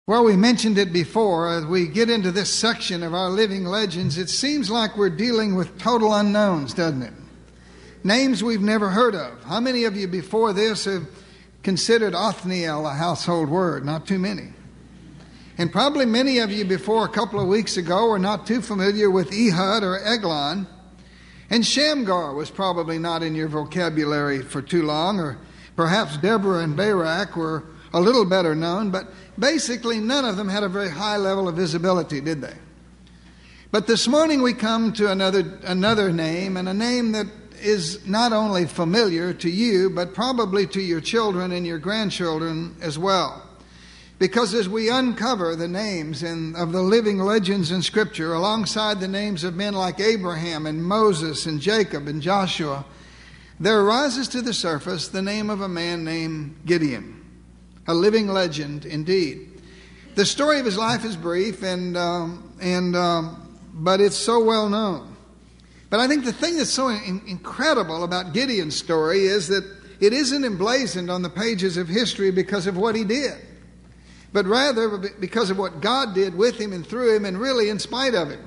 Well, we mentioned it before. As we get into this section of our living legends, it seems like we're dealing with total unknowns, doesn't it? Names we've never heard of. How many of you before this have considered Othniel a household word? Not too many. And probably many of you before a couple of weeks ago were not too familiar with Ehud or Eglon. And Shamgar was probably not in your vocabulary for too long, or perhaps Deborah and Barak were a little better known, but basically none of them had a very high level of visibility, did they? But this morning we come to another name, and a name that is not only familiar to you, but probably to your children and your grandchildren as well. Because as we uncover the names of the living legends in Scripture, alongside the names of men like Abraham and Moses and Jacob and Joshua, there rises to the surface the name of a man named Gideon. A living legend indeed. The story of his life is brief, but it's so well known. But I think the thing that's so incredible about Gideon's story is that it isn't emblazoned on the pages of history because of what he did, but rather because of what God did with him and through him, and really in spite of him.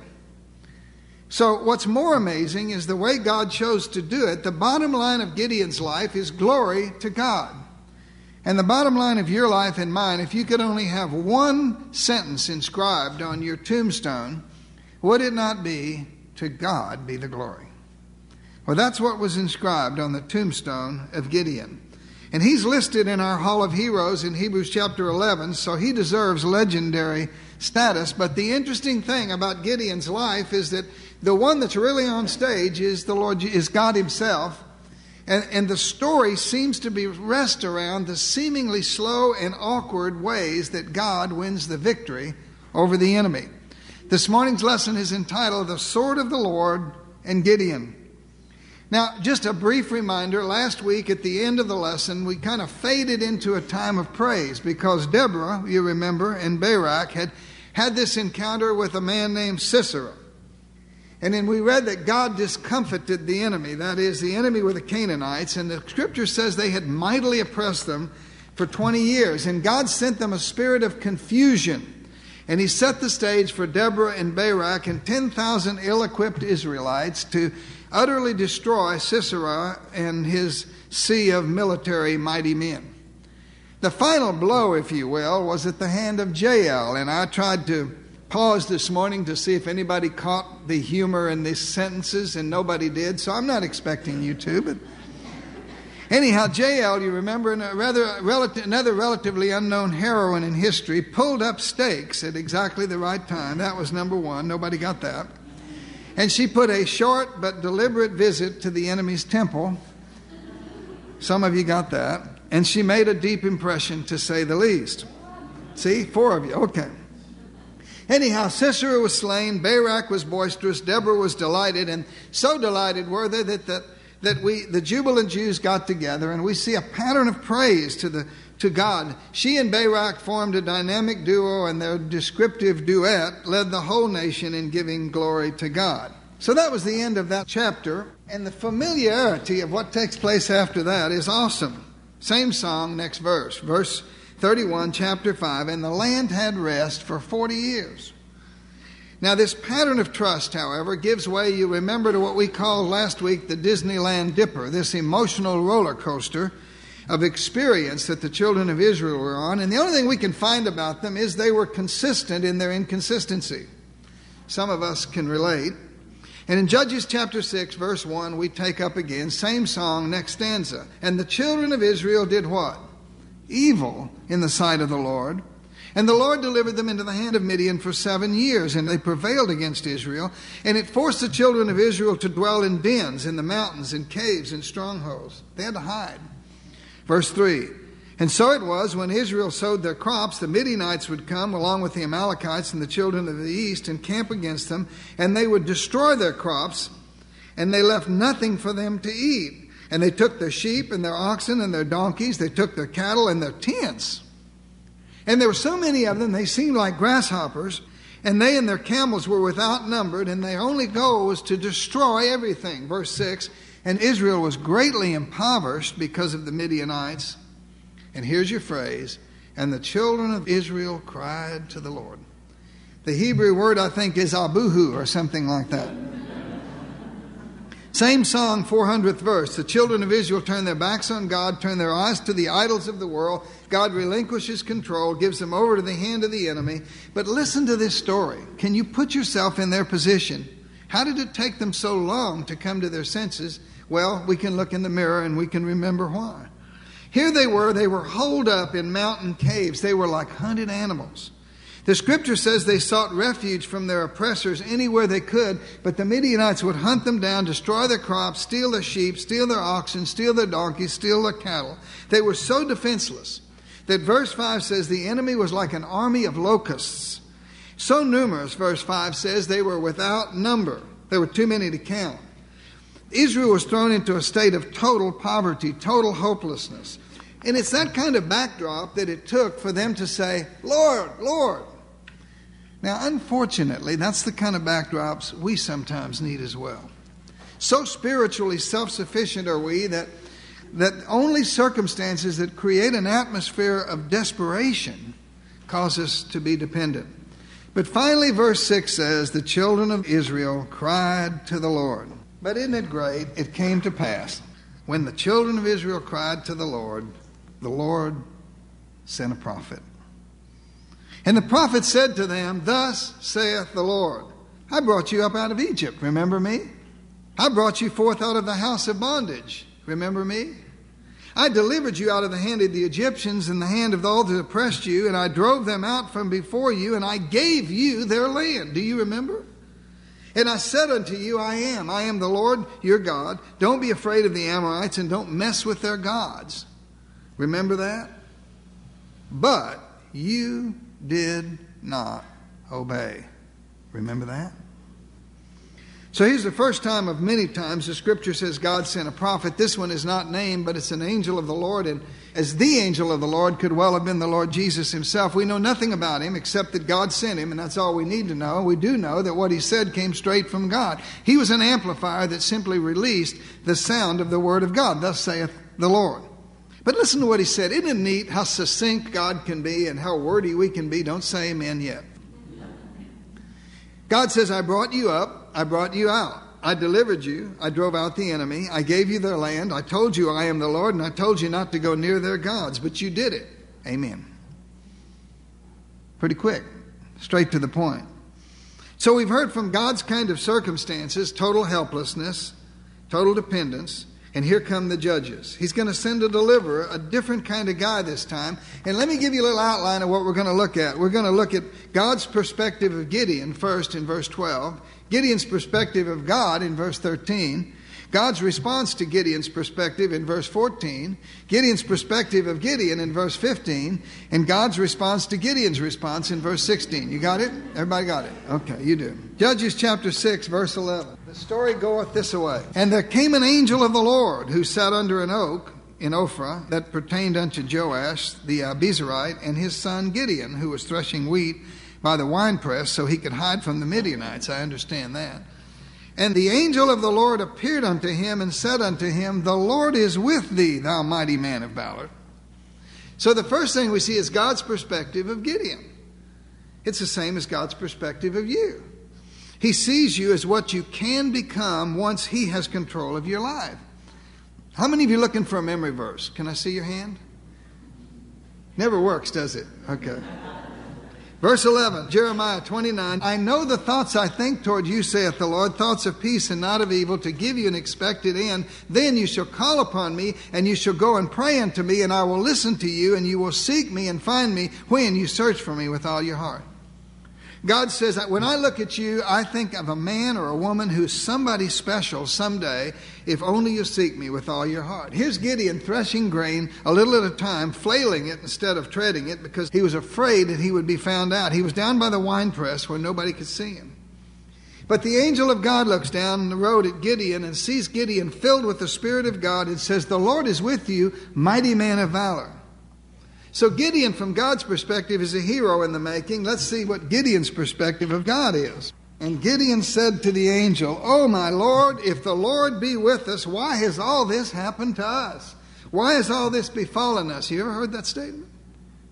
So what's more amazing is the way God chose to do it. The bottom line of Gideon's life is glory to God. And the bottom line of your life and mine, if you could only have one sentence inscribed on your tombstone, would it not be, "To God be the glory"? Well, that's what was inscribed on the tombstone of Gideon. And he's listed in our Hall of Heroes in Hebrews chapter 11, so he deserves legendary status. But the interesting thing about Gideon's life is that the one that's really on stage is God himself. And the story seems to be rest around the seemingly slow and awkward ways that God wins the victory over the enemy. This morning's lesson is entitled "The Sword of the Lord and Gideon." Now, just a brief reminder, last week at the end of the lesson, we kind of faded into a time of praise because Deborah, you remember, and Barak had this encounter with a man named Sisera. And then we read that God discomfited the enemy, that is, the enemy were the Canaanites, and the scripture says they had mightily oppressed them for 20 years. And God sent them a spirit of confusion. And he set the stage for Deborah and Barak and 10,000 ill-equipped Israelites to utterly destroy Sisera and his sea of military mighty men. The final blow, if you will, was at the hand of Jael. And I tried to pause this morning to see if anybody caught the humor in these sentences, and nobody did, so I'm not expecting you to. But anyhow, Jael, you remember, another relatively unknown heroine in history, pulled up stakes at exactly the right time. That was number one. Nobody got that. And she put a short but deliberate visit to the enemy's temple. Some of you got that. And she made a deep impression, to say the least. See, 4 of you. Okay. Anyhow, Sisera was slain, Barak was boisterous, Deborah was delighted, and so delighted were they that the jubilant Jews got together, and we see a pattern of praise to God. She and Barak formed a dynamic duo, and their descriptive duet led the whole nation in giving glory to God. So that was the end of that chapter, and the familiarity of what takes place after that is awesome. Same song, next verse. Verse 31, chapter 5, "And the land had rest for 40 years. Now this pattern of trust, however, gives way, you remember, to what we called last week the Disneyland Dipper, this emotional roller coaster of experience that the children of Israel were on. And the only thing we can find about them is they were consistent in their inconsistency. Some of us can relate. And in Judges chapter 6, verse 1, we take up again, same song, next stanza. "And the children of Israel did what? Evil in the sight of the Lord. And the Lord delivered them into the hand of Midian for 7 years, and they prevailed against Israel. And it forced the children of Israel to dwell in dens, in the mountains, in caves, in strongholds." They had to hide. Verse 3, "And so it was, when Israel sowed their crops, the Midianites would come along with the Amalekites and the children of the east and camp against them, and they would destroy their crops, and they left nothing for them to eat. And they took their sheep and their oxen and their donkeys. They took their cattle and their tents. And there were so many of them, they seemed like grasshoppers. And they and their camels were without numbered. And their only goal was to destroy everything." Verse 6, "And Israel was greatly impoverished because of the Midianites." And here's your phrase, And the children of Israel cried to the Lord. The Hebrew word, I think, is abuhu or something like that. Same song, 400th verse. The children of Israel turn their backs on God, turn their eyes to the idols of the world. God relinquishes control, gives them over to the hand of the enemy. But listen to this story. Can you put yourself in their position? How did it take them so long to come to their senses? Well, we can look in the mirror and we can remember why. Here they were holed up in mountain caves. They were like hunted animals. The scripture says they sought refuge from their oppressors anywhere they could, but the Midianites would hunt them down, destroy their crops, steal their sheep, steal their oxen, steal their donkeys, steal their cattle. They were so defenseless that verse 5 says the enemy was like an army of locusts. So numerous, verse 5 says, they were without number. There were too many to count. Israel was thrown into a state of total poverty, total hopelessness. And it's that kind of backdrop that it took for them to say, Lord, Lord. Now, unfortunately, that's the kind of backdrops we sometimes need as well. So spiritually self-sufficient are we that only circumstances that create an atmosphere of desperation cause us to be dependent. But finally, verse 6 says, the children of Israel cried to the Lord. But isn't it great? It came to pass. When the children of Israel cried to the Lord sent a prophet. And the prophet said to them, thus saith the Lord, I brought you up out of Egypt, remember me? I brought you forth out of the house of bondage, remember me? I delivered you out of the hand of the Egyptians and the hand of all that oppressed you, and I drove them out from before you, and I gave you their land. Do you remember? And I said unto you, I am the Lord your God. Don't be afraid of the Amorites and don't mess with their gods. Remember that? But you did not obey. Remember that? So here's the first time of many times the scripture says God sent a prophet. This one is not named, but it's an angel of the Lord. And as the angel of the Lord could well have been the Lord Jesus himself. We know nothing about him except that God sent him, and that's all we need to know. We do know that what he said came straight from God. He was an amplifier that simply released the sound of the word of God. Thus saith the Lord. But listen to what he said. Isn't it neat how succinct God can be and how wordy we can be? Don't say amen yet. God says, I brought you up, I brought you out. I delivered you, I drove out the enemy, I gave you their land, I told you I am the Lord, and I told you not to go near their gods, but you did it. Amen. Pretty quick, straight to the point. So we've heard from God's kind of circumstances, total helplessness, total dependence, and here come the judges. He's going to send a deliverer, a different kind of guy this time. And let me give you a little outline of what we're going to look at. We're going to look at God's perspective of Gideon first in verse 12, Gideon's perspective of God in verse 13, God's response to Gideon's perspective in verse 14, Gideon's perspective of Gideon in verse 15, and God's response to Gideon's response in verse 16. You got it? Everybody got it? Okay, you do. Judges chapter 6, verse 11. The story goeth this way. And there came an angel of the Lord who sat under an oak in Ophrah that pertained unto Joash the Abiezrite and his son Gideon, who was threshing wheat by the winepress so he could hide from the Midianites. I understand that. And the angel of the Lord appeared unto him and said unto him, the Lord is with thee, thou mighty man of valor. So the first thing we see is God's perspective of Gideon. It's the same as God's perspective of you. He sees you as what you can become once he has control of your life. How many of you are looking for a memory verse? Can I see your hand? Never works, does it? Okay. Verse 11, Jeremiah 29, I know the thoughts I think toward you, saith the Lord, thoughts of peace and not of evil, to give you an expected end. Then you shall call upon me, and you shall go and pray unto me, and I will listen to you, and you will seek me and find me when you search for me with all your heart. God says that when I look at you, I think of a man or a woman who's somebody special someday, if only you seek me with all your heart. Here's Gideon threshing grain a little at a time, flailing it instead of treading it, because he was afraid that he would be found out. He was down by the winepress where nobody could see him. But the angel of God looks down the road at Gideon and sees Gideon filled with the Spirit of God and says, the Lord is with you, mighty man of valor. So Gideon, from God's perspective, is a hero in the making. Let's see what Gideon's perspective of God is. And Gideon said to the angel, O my Lord, if the Lord be with us, why has all this happened to us? Why has all this befallen us? You ever heard that statement?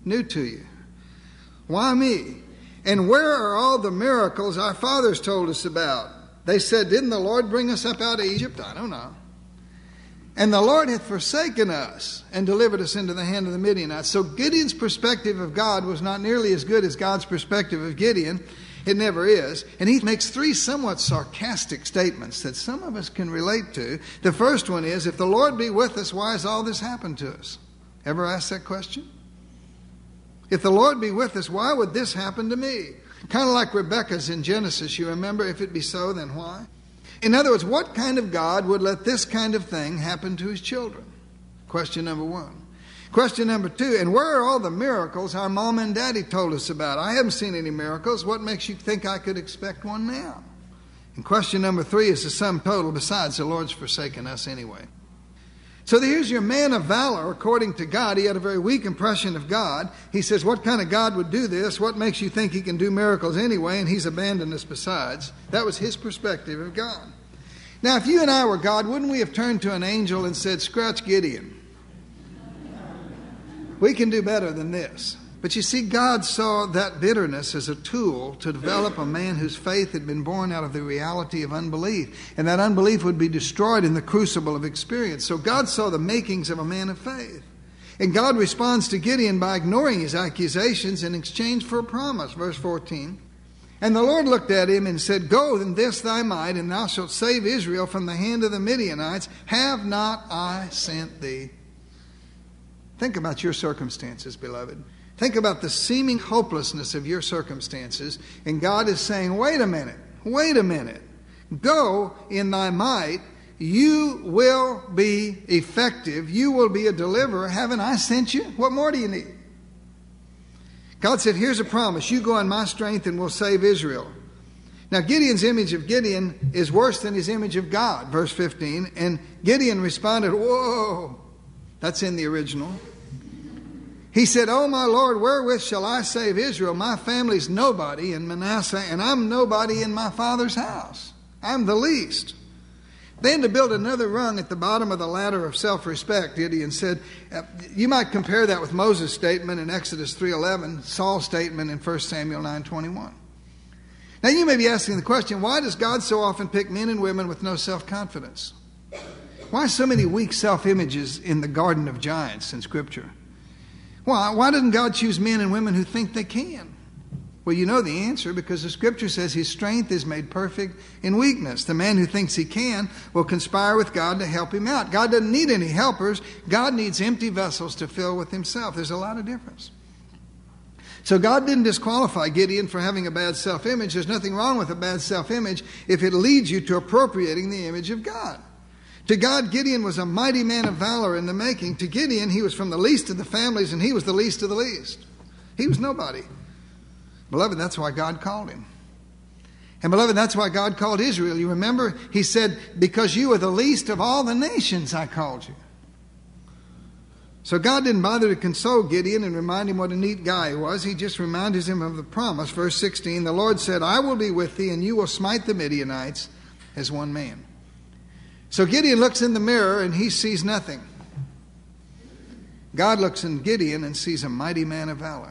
new to you. Why me? And where are all the miracles our fathers told us about? They said, didn't the Lord bring us up out of Egypt? I don't know. And the Lord hath forsaken us and delivered us into the hand of the Midianites. So Gideon's perspective of God was not nearly as good as God's perspective of Gideon. It never is. And he makes three somewhat sarcastic statements that some of us can relate to. The first one is, if the Lord be with us, why has all this happened to us? Ever asked that question? If the Lord be with us, why would this happen to me? Kind of like Rebekah's in Genesis, you remember, if it be so, then why? In other words, what kind of God would let this kind of thing happen to his children? Question number one. Question number two, and where are all the miracles our mom and daddy told us about? I haven't seen any miracles. What makes you think I could expect one now? And question number three is the sum total. Besides, the Lord's forsaken us anyway. So here's your man of valor according to God. He had a very weak impression of God. He says, what kind of God would do this? What makes you think he can do miracles anyway? And he's abandoned us besides. That was his perspective of God. Now, if you and I were God, wouldn't we have turned to an angel and said, scratch Gideon? We can do better than this. But you see, God saw that bitterness as a tool to develop a man whose faith had been born out of the reality of unbelief. And that unbelief would be destroyed in the crucible of experience. So God saw the makings of a man of faith. And God responds to Gideon by ignoring his accusations in exchange for a promise. Verse 14. And the Lord looked at him and said, go in this thy might, and thou shalt save Israel from the hand of the Midianites. Have not I sent thee? Think about your circumstances, beloved. Think about the seeming hopelessness of your circumstances. And God is saying, wait a minute. Go in thy might. You will be effective. You will be a deliverer. Haven't I sent you? What more do you need? God said, here's a promise. You go in my strength and we'll save Israel. Now, Gideon's image of Gideon is worse than his image of God. Verse 15. And Gideon responded, whoa. That's in the original. He said, oh, my Lord, wherewith shall I save Israel? My family's nobody in Manasseh, and I'm nobody in my father's house. I'm the least. Then to build another rung at the bottom of the ladder of self-respect, Gideon said, you might compare that with Moses' statement in Exodus 3:11, Saul's statement in 1 Samuel 9:21. Now you may be asking the question, why does God so often pick men and women with no self-confidence? Why so many weak self-images in the Garden of Giants in Scripture? Why doesn't God choose men and women who think they can? Well, you know the answer, because the Scripture says his strength is made perfect in weakness. The man who thinks he can will conspire with God to help him out. God doesn't need any helpers. God needs empty vessels to fill with himself. There's a lot of difference. So God didn't disqualify Gideon for having a bad self-image. There's nothing wrong with a bad self-image if it leads you to appropriating the image of God. To God, Gideon was a mighty man of valor in the making. To Gideon, he was from the least of the families, and he was the least of the least. He was nobody. Beloved, that's why God called him. And beloved, that's why God called Israel. You remember, he said, because you are the least of all the nations, I called you. So God didn't bother to console Gideon and remind him what a neat guy he was. He just reminded him of the promise. Verse 16, the Lord said, I will be with thee, and you will smite the Midianites as one man. So Gideon looks in the mirror and he sees nothing. God looks in Gideon and sees a mighty man of valor.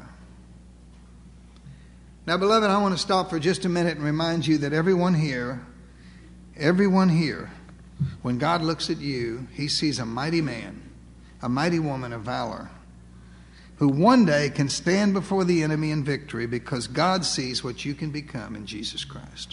Now, beloved, I want to stop for just a minute and remind you that everyone here, when God looks at you, he sees a mighty man, a mighty woman of valor, who one day can stand before the enemy in victory because God sees what you can become in Jesus Christ.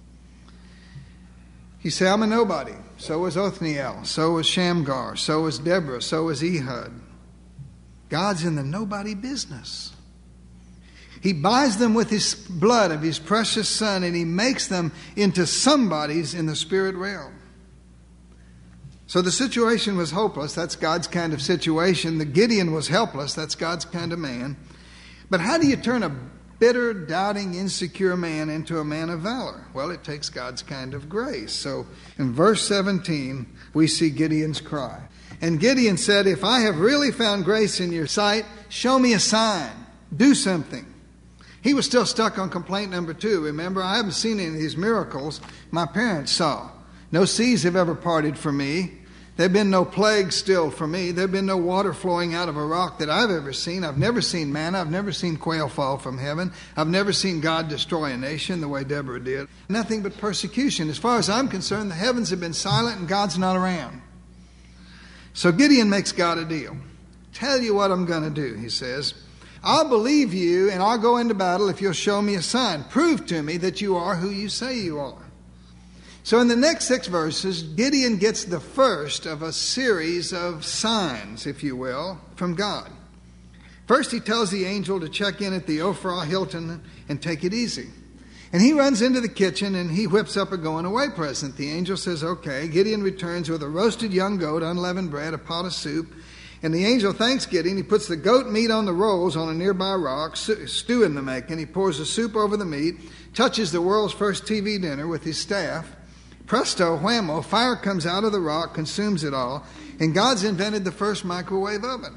You say, I'm a nobody. So was Othniel. So was Shamgar. So was Deborah. So was Ehud. God's in the nobody business. He buys them with his blood of his precious son, and he makes them into somebodies in the spirit realm. So the situation was hopeless. That's God's kind of situation. The Gideon was helpless. That's God's kind of man. But how do you turn a bitter, doubting, insecure man into a man of valor? Well, it takes God's kind of grace. So in verse 17, we see Gideon's cry. And Gideon said, if I have really found grace in your sight, show me a sign. Do something. He was still stuck on complaint number 2. Remember, I haven't seen any of these miracles my parents saw. No seas have ever parted for me. There have been no plagues still for me. There have been no water flowing out of a rock that I've ever seen. I've never seen manna. I've never seen quail fall from heaven. I've never seen God destroy a nation the way Deborah did. Nothing but persecution. As far as I'm concerned, the heavens have been silent and God's not around. So Gideon makes God a deal. Tell you what I'm going to do, he says. I'll believe you and I'll go into battle if you'll show me a sign. Prove to me that you are who you say you are. So in the next 6 verses, Gideon gets the first of a series of signs, if you will, from God. First, he tells the angel to check in at the Ophrah Hilton and take it easy. And he runs into the kitchen and he whips up a going-away present. The angel says, okay. Gideon returns with a roasted young goat, unleavened bread, a pot of soup. And the angel thanks Gideon. He puts the goat meat on the rolls on a nearby rock, stew in the making. He pours the soup over the meat, touches the world's first TV dinner with his staff. Presto, whammo, fire comes out of the rock, consumes it all, and God's invented the first microwave oven.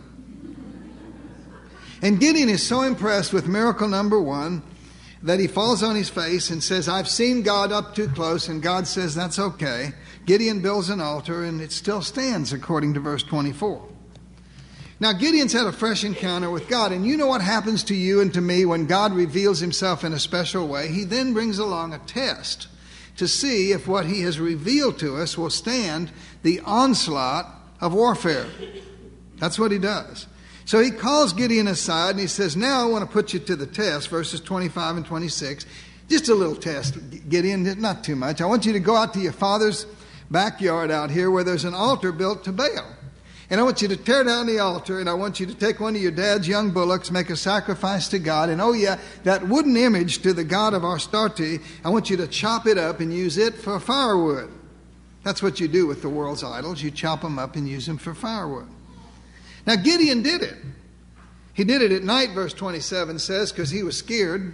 And Gideon is so impressed with miracle number 1 that he falls on his face and says, I've seen God up too close, and God says, that's okay. Gideon builds an altar, and it still stands, according to verse 24. Now, Gideon's had a fresh encounter with God, and you know what happens to you and to me when God reveals himself in a special way. He then brings along a test to see if what he has revealed to us will stand the onslaught of warfare. That's what he does. So he calls Gideon aside and he says, now I want to put you to the test, verses 25 and 26. Just a little test, Gideon, not too much. I want you to go out to your father's backyard out here where there's an altar built to Baal. And I want you to tear down the altar, and I want you to take one of your dad's young bullocks, make a sacrifice to God. And oh yeah, that wooden image to the god of Astarte, I want you to chop it up and use it for firewood. That's what you do with the world's idols. You chop them up and use them for firewood. Now Gideon did it. He did it at night, verse 27 says, because he was scared.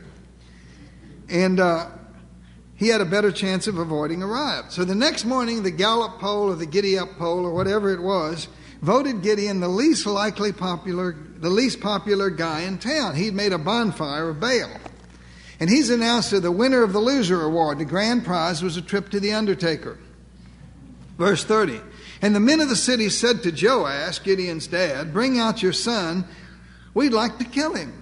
And he had a better chance of avoiding a riot. So the next morning, the Gallup poll or the Giddy-up poll or whatever it was, voted Gideon the least popular guy in town. He'd made a bonfire of Baal. And he's announced the winner of the loser award. The grand prize was a trip to the undertaker. Verse 30. And the men of the city said to Joash, Gideon's dad, bring out your son. We'd like to kill him,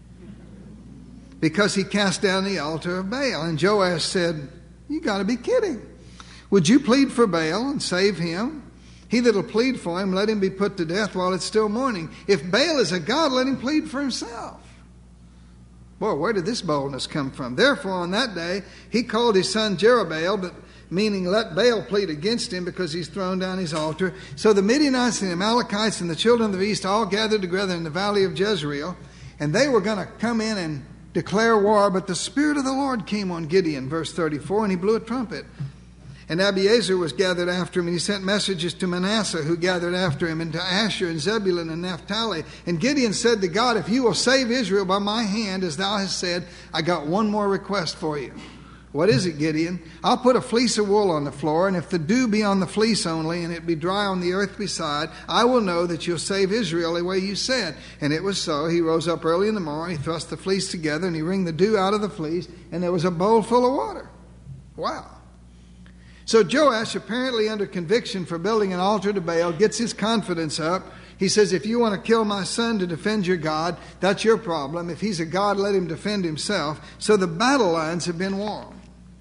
because he cast down the altar of Baal. And Joash said, you got to be kidding. Would you plead for Baal and save him? He that'll plead for him, let him be put to death while it's still morning. If Baal is a god, let him plead for himself. Boy, where did this boldness come from? Therefore, on that day, he called his son Jerubbaal, but meaning let Baal plead against him because he's thrown down his altar. So the Midianites and the Amalekites and the children of the east all gathered together in the valley of Jezreel, and they were going to come in and declare war, but the Spirit of the Lord came on Gideon, verse 34, and he blew a trumpet. And Abiezer was gathered after him, and he sent messages to Manasseh, who gathered after him, and to Asher and Zebulun and Naphtali. And Gideon said to God, if you will save Israel by my hand, as thou hast said, I got one more request for you. What is it, Gideon? I'll put a fleece of wool on the floor, and if the dew be on the fleece only, and it be dry on the earth beside, I will know that you'll save Israel the way you said. And it was so. He rose up early in the morning, he thrust the fleece together, and he wringed the dew out of the fleece, and there was a bowl full of water. Wow. So Joash, apparently under conviction for building an altar to Baal, gets his confidence up. He says, if you want to kill my son to defend your God, that's your problem. If he's a god, let him defend himself. So the battle lines have been warmed.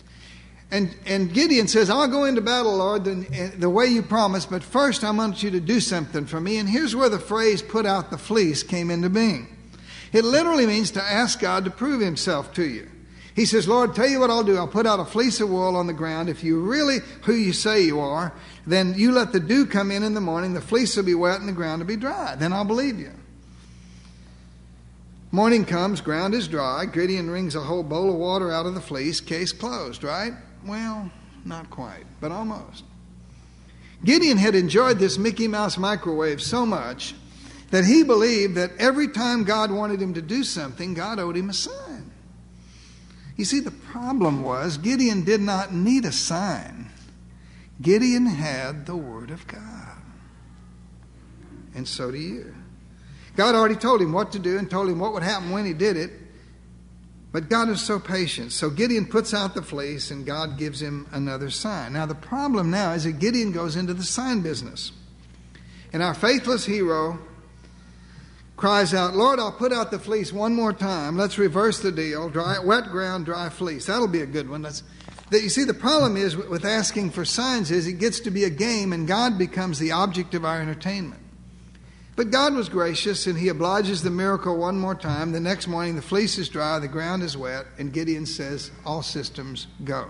And Gideon says, I'll go into battle, Lord, the way you promised, but first I want you to do something for me. And here's where the phrase, put out the fleece, came into being. It literally means to ask God to prove himself to you. He says, Lord, tell you what I'll do. I'll put out a fleece of wool on the ground. If you're really who you say you are, then you let the dew come in the morning. The fleece will be wet and the ground will be dry. Then I'll believe you. Morning comes, ground is dry. Gideon wrings a whole bowl of water out of the fleece. Case closed, right? Well, not quite, but almost. Gideon had enjoyed this Mickey Mouse microwave so much that he believed that every time God wanted him to do something, God owed him a sign. You see, the problem was Gideon did not need a sign. Gideon had the Word of God. And so do you. God already told him what to do and told him what would happen when he did it. But God is so patient. So Gideon puts out the fleece and God gives him another sign. Now the problem now is that Gideon goes into the sign business. And our faithless hero cries out, Lord, I'll put out the fleece one more time. Let's reverse the deal. Wet ground, dry fleece. That'll be a good one. You see, the problem is with asking for signs is it gets to be a game and God becomes the object of our entertainment. But God was gracious and he obliges the miracle one more time. The next morning the fleece is dry, the ground is wet, and Gideon says, all systems go.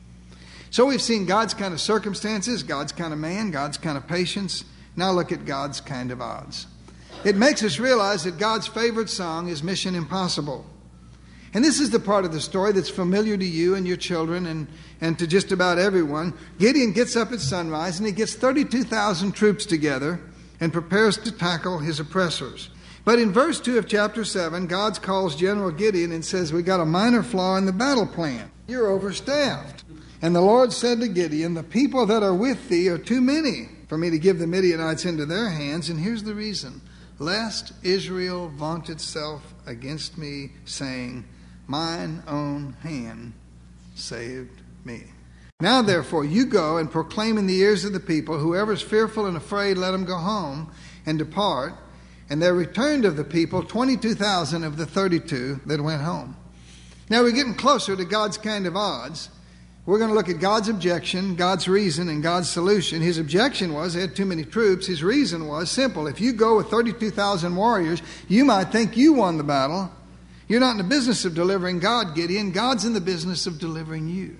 So we've seen God's kind of circumstances, God's kind of man, God's kind of patience. Now look at God's kind of odds. It makes us realize that God's favorite song is Mission Impossible. And this is the part of the story that's familiar to you and your children and to just about everyone. Gideon gets up at sunrise and he gets 32,000 troops together and prepares to tackle his oppressors. But in verse 2 of chapter 7, God calls General Gideon and says, we got a minor flaw in the battle plan. You're overstaffed. And the Lord said to Gideon, the people that are with thee are too many for me to give the Midianites into their hands. And here's the reason. Lest Israel vaunt itself against me, saying, mine own hand saved me. Now, therefore, you go and proclaim in the ears of the people, whoever is fearful and afraid, let him go home and depart. And there returned of the people 22,000 of the 32 that went home. Now, we're getting closer to God's kind of odds. We're going to look at God's objection, God's reason, and God's solution. His objection was they had too many troops. His reason was simple. If you go with 32,000 warriors, you might think you won the battle. You're not in the business of delivering God, Gideon. God's in the business of delivering you.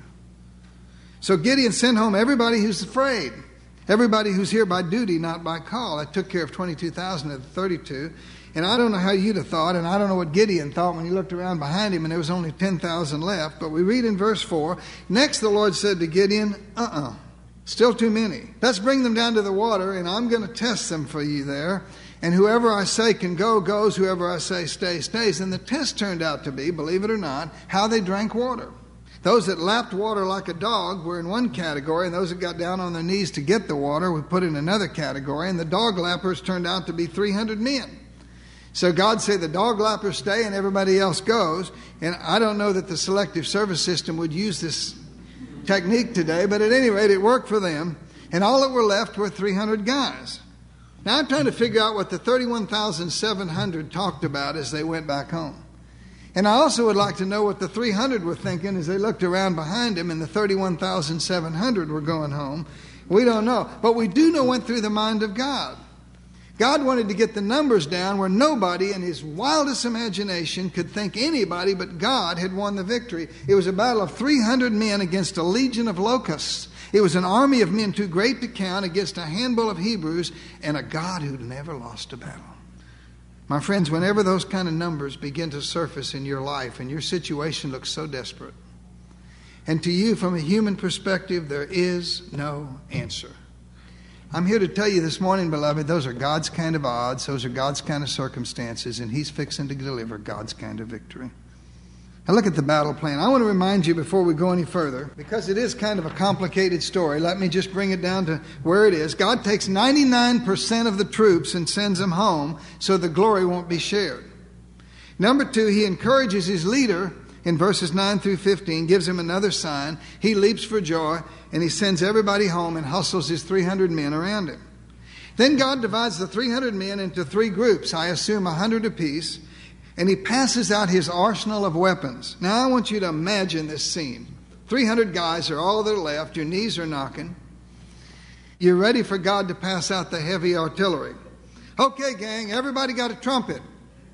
So Gideon sent home everybody who's afraid, everybody who's here by duty, not by call. That took care of 22,000 of the 32. And I don't know how you'd have thought, and I don't know what Gideon thought when he looked around behind him and there was only 10,000 left. But we read in verse 4, next the Lord said to Gideon, still too many. Let's bring them down to the water, and I'm going to test them for you there. And whoever I say can go, goes. Whoever I say stay, stays. And the test turned out to be, believe it or not, how they drank water. Those that lapped water like a dog were in one category, and those that got down on their knees to get the water were put in another category. And the dog lappers turned out to be 300 men. So God said the dog lappers stay and everybody else goes. And I don't know that the selective service system would use this technique today, but at any rate, it worked for them. And all that were left were 300 guys. Now I'm trying to figure out what the 31,700 talked about as they went back home. And I also would like to know what the 300 were thinking as they looked around behind them and the 31,700 were going home. We don't know. But we do know what went through the mind of God. God wanted to get the numbers down where nobody in his wildest imagination could think anybody but God had won the victory. It was a battle of 300 men against a legion of locusts. It was an army of men too great to count against a handful of Hebrews and a God who'd never lost a battle. My friends, whenever those kind of numbers begin to surface in your life and your situation looks so desperate, and to you from a human perspective, there is no answer. I'm here to tell you this morning, beloved, those are God's kind of odds, those are God's kind of circumstances, and he's fixing to deliver God's kind of victory. Now look at the battle plan. I want to remind you before we go any further, because it is kind of a complicated story. Let me just bring it down to where it is. God takes 99% of the troops and sends them home so the glory won't be shared. Number 2, he encourages his leader in verses 9 through 15, gives him another sign. He leaps for joy, and he sends everybody home and hustles his 300 men around him. Then God divides the 300 men into 3 groups, I assume 100 apiece, and he passes out his arsenal of weapons. Now I want you to imagine this scene. 300 guys are all that are left. Your knees are knocking. You're ready for God to pass out the heavy artillery. Okay, gang, everybody got a trumpet.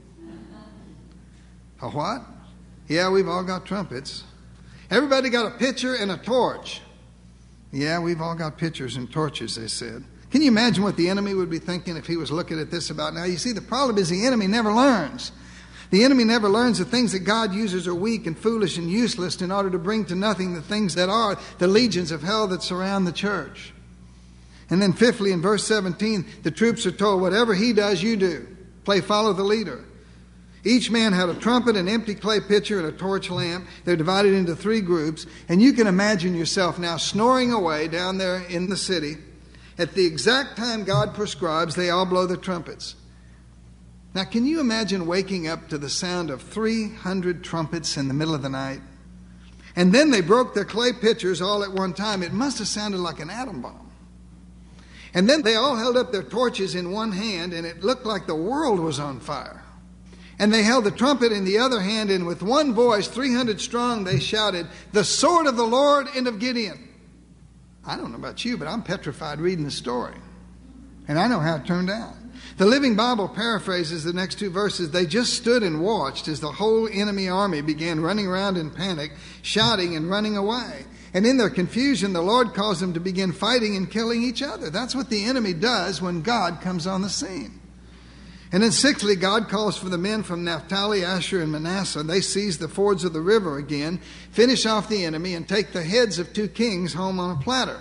A what? Yeah, we've all got trumpets. Everybody got a pitcher and a torch. Yeah, we've all got pitchers and torches, they said. Can you imagine what the enemy would be thinking if he was looking at this about now? You see, the problem is the enemy never learns. The enemy never learns the things that God uses are weak and foolish and useless in order to bring to nothing the things that are the legions of hell that surround the church. And then fifthly, in verse 17, the troops are told, whatever he does, you do. Follow the leader. Each man had a trumpet, an empty clay pitcher, and a torch lamp. They're divided into 3 groups. And you can imagine yourself now snoring away down there in the city. At the exact time God prescribes, they all blow their trumpets. Now, can you imagine waking up to the sound of 300 trumpets in the middle of the night? And then they broke their clay pitchers all at one time. It must have sounded like an atom bomb. And then they all held up their torches in one hand, and it looked like the world was on fire. And they held the trumpet in the other hand, and with one voice, 300 strong, they shouted, "The sword of the Lord and of Gideon." I don't know about you, but I'm petrified reading the story. And I know how it turned out. The Living Bible paraphrases the next two verses. They just stood and watched as the whole enemy army began running around in panic, shouting and running away. And in their confusion, the Lord caused them to begin fighting and killing each other. That's what the enemy does when God comes on the scene. And then sixthly, God calls for the men from Naphtali, Asher, and Manasseh. They seize the fords of the river again, finish off the enemy, and take the heads of 2 kings home on a platter.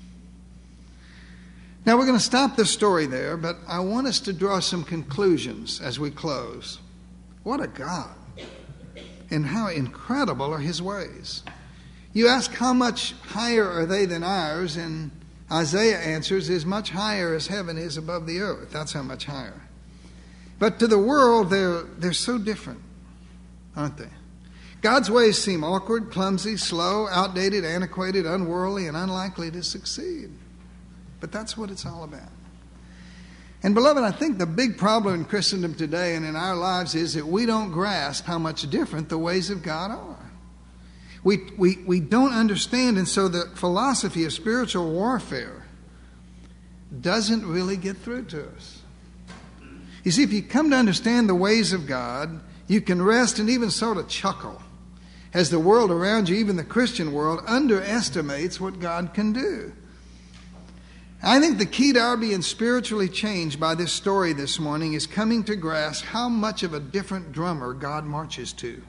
Now we're going to stop the story there, but I want us to draw some conclusions as we close. What a God! And how incredible are His ways. You ask, how much higher are they than ours? And Isaiah answers, as much higher as heaven is above the earth. That's how much higher. But to the world, they're so different, aren't they? God's ways seem awkward, clumsy, slow, outdated, antiquated, unworldly, and unlikely to succeed. But that's what it's all about. And beloved, I think the big problem in Christendom today and in our lives is that we don't grasp how much different the ways of God are. We don't understand, and so the philosophy of spiritual warfare doesn't really get through to us. You see, if you come to understand the ways of God, you can rest and even sort of chuckle as the world around you, even the Christian world, underestimates what God can do. I think the key to our being spiritually changed by this story this morning is coming to grasp how much of a different drummer God marches to.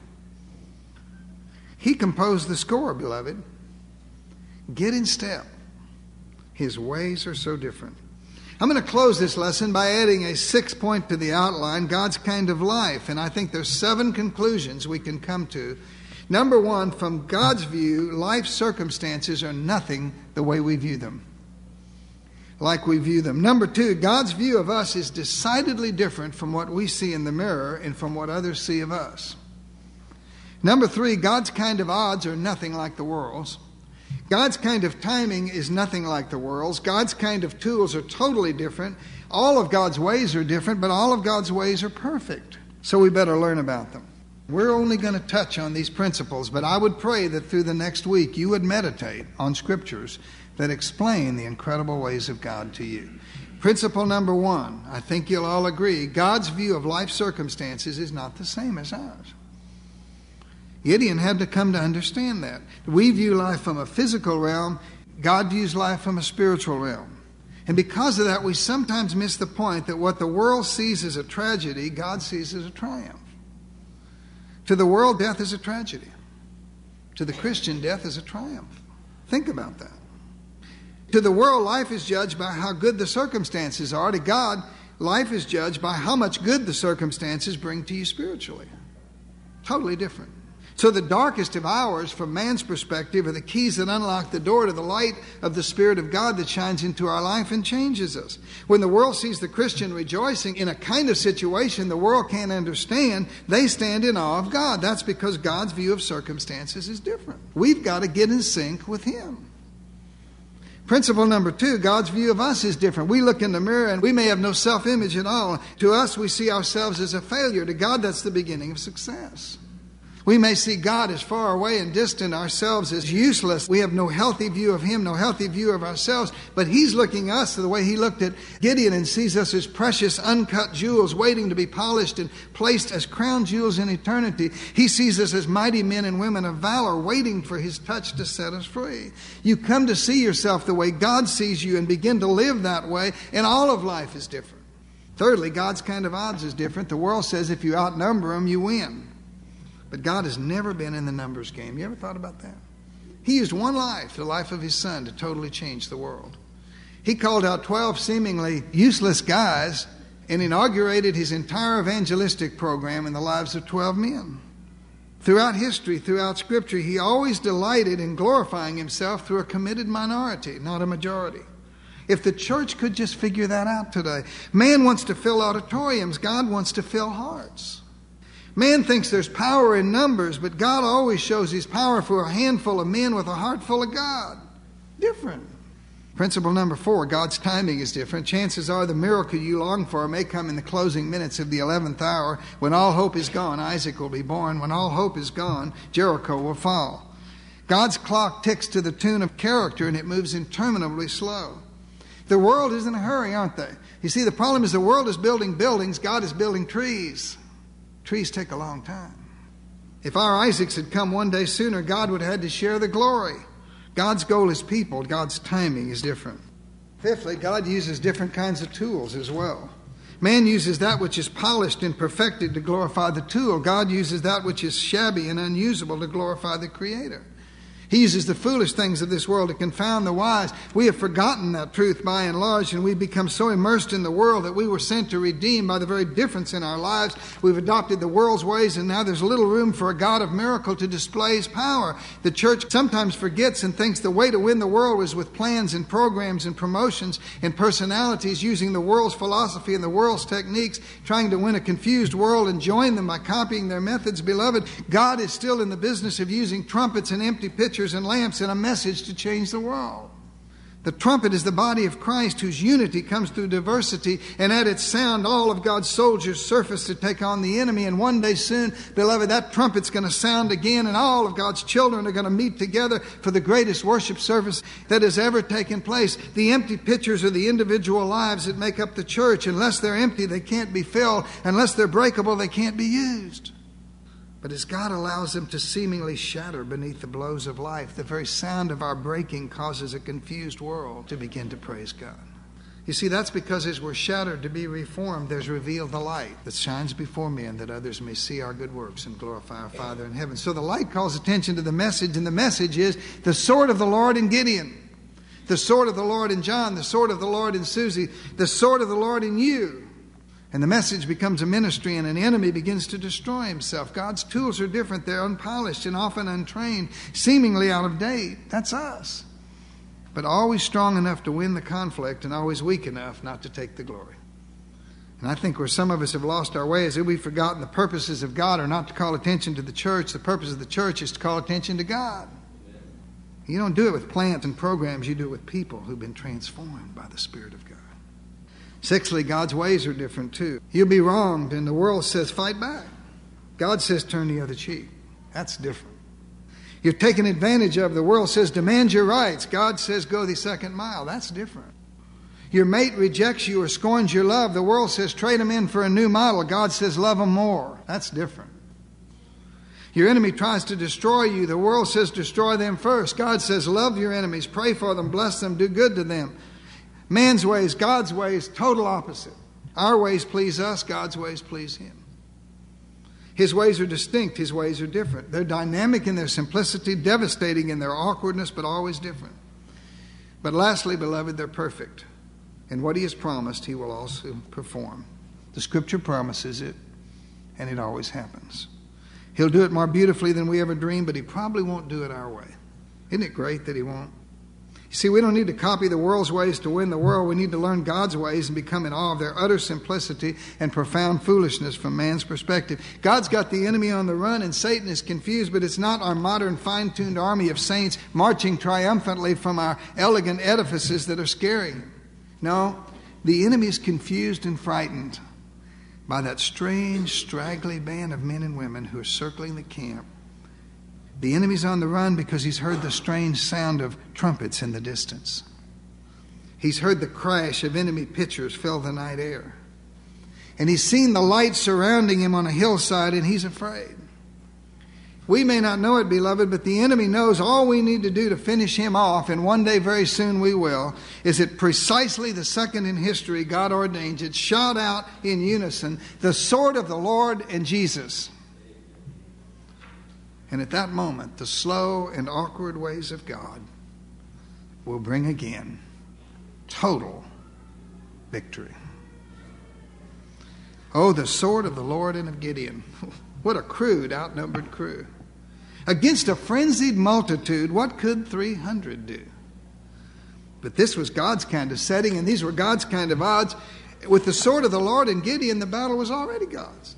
He composed the score, beloved. Get in step. His ways are so different. I'm going to close this lesson by adding a 6th point to the outline, God's kind of life. And I think there's 7 conclusions we can come to. Number 1, from God's view, life circumstances are nothing the way we view them. Like we view them. Number 2, God's view of us is decidedly different from what we see in the mirror and from what others see of us. Number 3, God's kind of odds are nothing like the world's. God's kind of timing is nothing like the world's. God's kind of tools are totally different. All of God's ways are different, but all of God's ways are perfect. So we better learn about them. We're only going to touch on these principles, but I would pray that through the next week you would meditate on scriptures that explain the incredible ways of God to you. Principle number 1, I think you'll all agree, God's view of life circumstances is not the same as ours. Gideon had to come to understand that. We view life from a physical realm. God views life from a spiritual realm. And because of that, we sometimes miss the point that what the world sees as a tragedy, God sees as a triumph. To the world, death is a tragedy. To the Christian, death is a triumph. Think about that. To the world, life is judged by how good the circumstances are. To God, life is judged by how much good the circumstances bring to you spiritually. Totally different. So the darkest of hours, from man's perspective, are the keys that unlock the door to the light of the Spirit of God that shines into our life and changes us. When the world sees the Christian rejoicing in a kind of situation the world can't understand, they stand in awe of God. That's because God's view of circumstances is different. We've got to get in sync with Him. Principle number 2, God's view of us is different. We look in the mirror and we may have no self-image at all. To us, we see ourselves as a failure. To God, that's the beginning of success. We may see God as far away and distant, ourselves as useless. We have no healthy view of Him, no healthy view of ourselves. But He's looking at us the way He looked at Gideon and sees us as precious, uncut jewels waiting to be polished and placed as crown jewels in eternity. He sees us as mighty men and women of valor waiting for His touch to set us free. You come to see yourself the way God sees you and begin to live that way, and all of life is different. Thirdly, God's kind of odds is different. The world says if you outnumber them, you win. But God has never been in the numbers game. You ever thought about that? He used one life, the life of His Son, to totally change the world. He called out 12 seemingly useless guys and inaugurated His entire evangelistic program in the lives of 12 men. Throughout history, throughout Scripture, He always delighted in glorifying Himself through a committed minority, not a majority. If the church could just figure that out today. Man wants to fill auditoriums. God wants to fill hearts. Man thinks there's power in numbers, but God always shows His power for a handful of men with a heart full of God. Different. Principle number 4, God's timing is different. Chances are the miracle you long for may come in the closing minutes of the 11th hour. When all hope is gone, Isaac will be born. When all hope is gone, Jericho will fall. God's clock ticks to the tune of character, and it moves interminably slow. The world is in a hurry, aren't they? You see, the problem is the world is building buildings. God is building trees. Trees take a long time. If our Isaacs had come one day sooner, God would have had to share the glory. God's goal is people. God's timing is different. Fifthly, God uses different kinds of tools as well. Man uses that which is polished and perfected to glorify the tool. God uses that which is shabby and unusable to glorify the Creator. He uses the foolish things of this world to confound the wise. We have forgotten that truth by and large, and we've become so immersed in the world that we were sent to redeem by the very difference in our lives. We've adopted the world's ways, and now there's little room for a God of miracle to display His power. The church sometimes forgets and thinks the way to win the world was with plans and programs and promotions and personalities, using the world's philosophy and the world's techniques, trying to win a confused world and join them by copying their methods. Beloved, God is still in the business of using trumpets and empty pitchers and lamps and a message to change the world. The trumpet is the body of Christ, whose unity comes through diversity, and at its sound all of God's soldiers surface to take on the enemy. And one day soon, beloved, that trumpet's going to sound again, and all of God's children are going to meet together for the greatest worship service that has ever taken place. The empty pitchers are the individual lives that make up the church. Unless they're empty, they can't be filled. Unless they're breakable, they can't be used. But as God allows them to seemingly shatter beneath the blows of life, the very sound of our breaking causes a confused world to begin to praise God. You see, that's because as we're shattered to be reformed, there's revealed the light that shines before men, that others may see our good works and glorify our Father in heaven. So the light calls attention to the message, and the message is the sword of the Lord in Gideon, the sword of the Lord in John, the sword of the Lord in Susie, the sword of the Lord in you. And the message becomes a ministry, and an enemy begins to destroy himself. God's tools are different. They're unpolished and often untrained, seemingly out of date. That's us. But always strong enough to win the conflict and always weak enough not to take the glory. And I think where some of us have lost our way is that we've forgotten the purposes of God are not to call attention to the church. The purpose of the church is to call attention to God. You don't do it with plans and programs. You do it with people who've been transformed by the Spirit of God. Sixthly, God's ways are different too. You'll be wronged, and the world says, fight back. God says, turn the other cheek. That's different. You're taken advantage of. The world says, demand your rights. God says, go the second mile. That's different. Your mate rejects you or scorns your love. The world says, trade them in for a new model. God says, love them more. That's different. Your enemy tries to destroy you. The world says, destroy them first. God says, love your enemies, pray for them, bless them, do good to them. Man's ways, God's ways, total opposite. Our ways please us, God's ways please Him. His ways are distinct, His ways are different. They're dynamic in their simplicity, devastating in their awkwardness, but always different. But lastly, beloved, they're perfect. And what He has promised, He will also perform. The Scripture promises it, and it always happens. He'll do it more beautifully than we ever dreamed, but He probably won't do it our way. Isn't it great that He won't? You see, we don't need to copy the world's ways to win the world. We need to learn God's ways and become in awe of their utter simplicity and profound foolishness from man's perspective. God's got the enemy on the run and Satan is confused, but it's not our modern fine-tuned army of saints marching triumphantly from our elegant edifices that are scaring him. No, the enemy is confused and frightened by that strange, straggly band of men and women who are circling the camp. The enemy's on the run because he's heard the strange sound of trumpets in the distance. He's heard the crash of enemy pitchers fill the night air. And he's seen the light surrounding him on a hillside, and he's afraid. We may not know it, beloved, but the enemy knows all we need to do to finish him off, and one day very soon we will, is at precisely the second in history God ordains it, shout out in unison, the sword of the Lord and Jesus. And at that moment, the slow and awkward ways of God will bring again total victory. Oh, the sword of the Lord and of Gideon. What a crude, outnumbered crew. Against a frenzied multitude, what could 300 do? But this was God's kind of setting, and these were God's kind of odds. With the sword of the Lord and Gideon, the battle was already God's.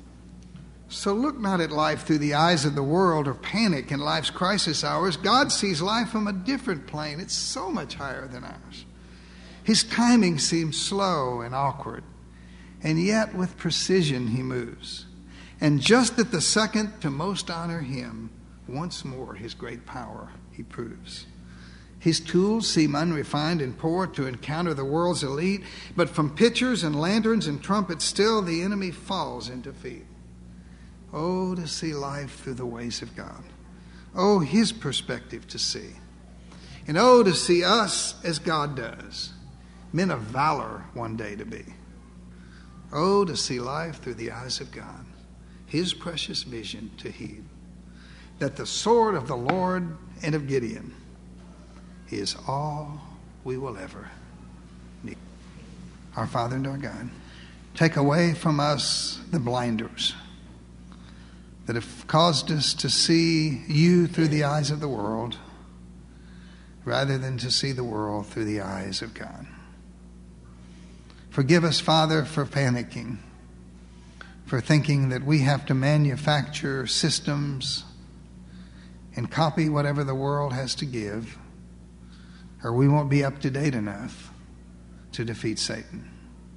So look not at life through the eyes of the world or panic in life's crisis hours. God sees life from a different plane. It's so much higher than ours. His timing seems slow and awkward, and yet with precision he moves. And just at the second to most honor him, once more his great power he proves. His tools seem unrefined and poor to encounter the world's elite, but from pitchers and lanterns and trumpets still the enemy falls in defeat. Oh, to see life through the ways of God. Oh, his perspective to see. And oh, to see us as God does. Men of valor one day to be. Oh, to see life through the eyes of God. His precious vision to heed. That the sword of the Lord and of Gideon is all we will ever need. Our Father and our God, take away from us the blinders that have caused us to see you through the eyes of the world rather than to see the world through the eyes of God. Forgive us, Father, for panicking, for thinking that we have to manufacture systems and copy whatever the world has to give, or we won't be up to date enough to defeat Satan.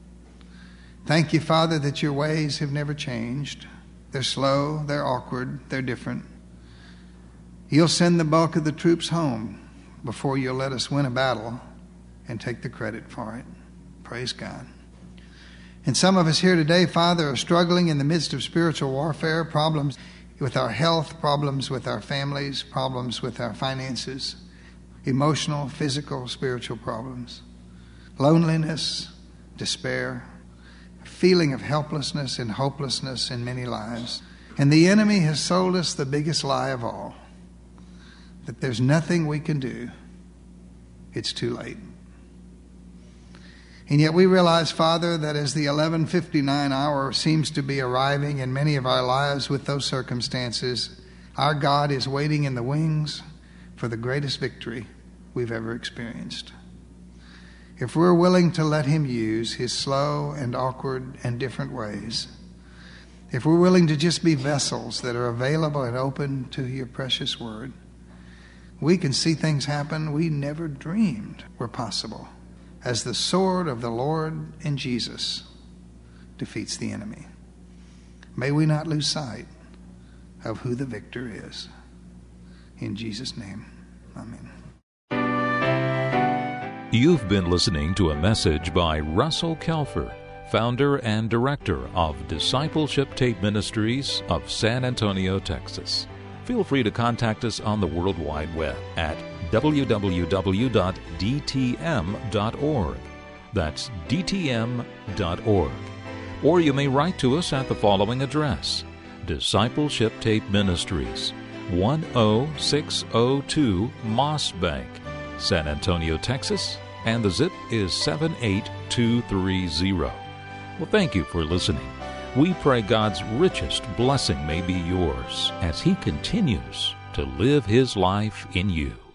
Thank you, Father, that your ways have never changed. They're slow, they're awkward, they're different. You'll send the bulk of the troops home before you'll let us win a battle and take the credit for it. Praise God. And some of us here today, Father, are struggling in the midst of spiritual warfare, problems with our health, problems with our families, problems with our finances, emotional, physical, spiritual problems, loneliness, despair, feeling of helplessness and hopelessness in many lives. And the enemy has sold us the biggest lie of all, that there's nothing we can do. It's too late. And yet we realize, Father, that as the 11:59 hour seems to be arriving in many of our lives with those circumstances, our God is waiting in the wings for the greatest victory we've ever experienced. If we're willing to let him use his slow and awkward and different ways, if we're willing to just be vessels that are available and open to your precious word, we can see things happen we never dreamed were possible as the sword of the Lord and Jesus defeats the enemy. May we not lose sight of who the victor is. In Jesus' name, amen. You've been listening to a message by Russell Kelfer, founder and director of Discipleship Tape Ministries of San Antonio, Texas. Feel free to contact us on the World Wide Web at www.dtm.org. That's dtm.org. Or you may write to us at the following address: Discipleship Tape Ministries, 10602 Moss Bank, San Antonio, Texas, and the zip is 78230. Well, thank you for listening. We pray God's richest blessing may be yours as He continues to live His life in you.